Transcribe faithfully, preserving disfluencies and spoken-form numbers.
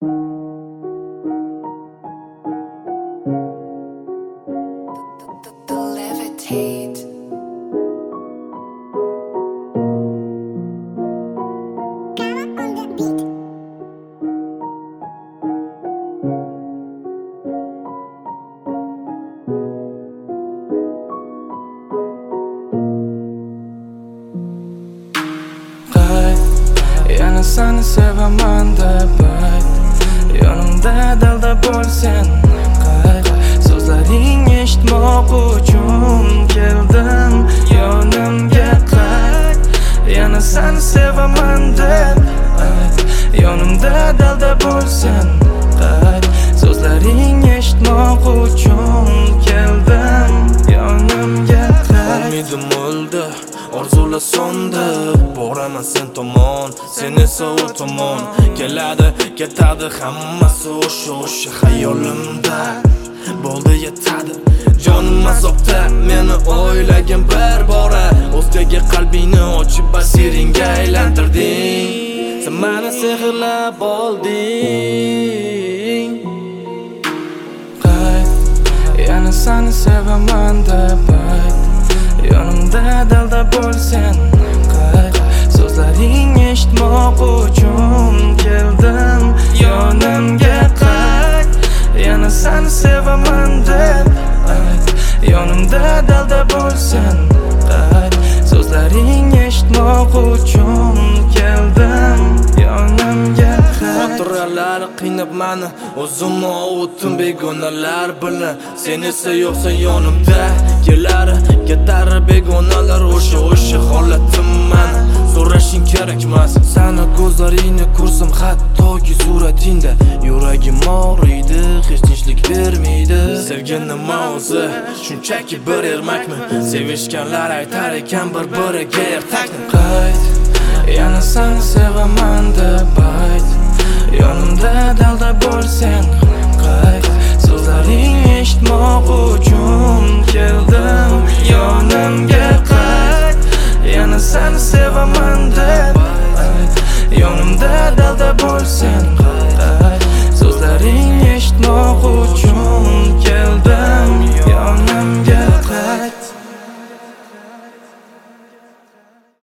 Levitate. Yana seni sevaman deb ayt, yonimda dalda bo'lsan qayt. So'zlaring eshitmoq uchun keldim yonimga qayt. Yana seni sevaman deb ayt, yonimda dalda bo'lsan qayt. So'zlaring eshitmoq uchun keldim yonimga qayt. Umidim o'ldi, orzular so'ndi, boraman sen tomon, sen esa u tomon. Keladi, ketadi hammasi o'sha o'sha xayolimda. Bo'ldi yetadi, jonim azobda, meni o'ylagin bir bora. O'zgaga qalbingni ochib basiringga aylantirding. Sen meni sehrlab olding. Qayt, yana seni sevaman deb ayt, yonimda dalda bo'lsan qayt. So'zlaring eshitmoq uchun keldim yonimga qayt. Yana seni sevaman deb ayt, yonimda dalda bo'lsan qayt. So'zlaring eshitmoq uchun keldim yonimga qayt. Xotiralar qiynab mani, o'zimni ovutdim begonalar bilan. Sen esa yo'qsan yonimda, kelar ketar begonalar o'sha o'sha holatim mani. So'rashing kerakmas, sani ko'zlaringni ko'rsam hattoki suratingda. Yuragim og'riydi, hech tinchlik bermaydi. Sevgan nima o'zi, shunchaki bir ermakmi? Sevishganlar aytar ekan bir-biriga ertakni. Qayt, yana seni sevaman deb ayt, yonimda dalda bo'lsan qayt. So'zlaring eshitmoq